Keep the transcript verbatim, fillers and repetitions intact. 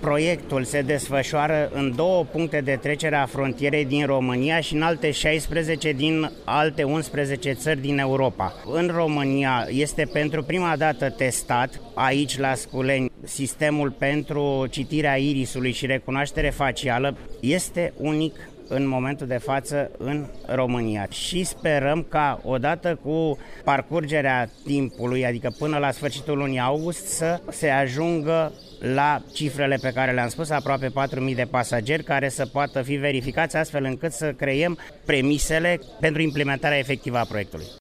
Proiectul se desfășoară în două puncte de trecere a frontierei din România și în alte șaisprezece din alte unsprezece țări din Europa. În România este pentru prima dată testat, aici la Sculeni, sistemul pentru citirea irisului și recunoaștere facială. Este unic în momentul de față în România și sperăm ca odată cu parcurgerea timpului, adică până la sfârșitul lunii august, să se ajungă la cifrele pe care le-am spus, aproape patru mii de pasageri care să poată fi verificați astfel încât să creăm premisele pentru implementarea efectivă a proiectului.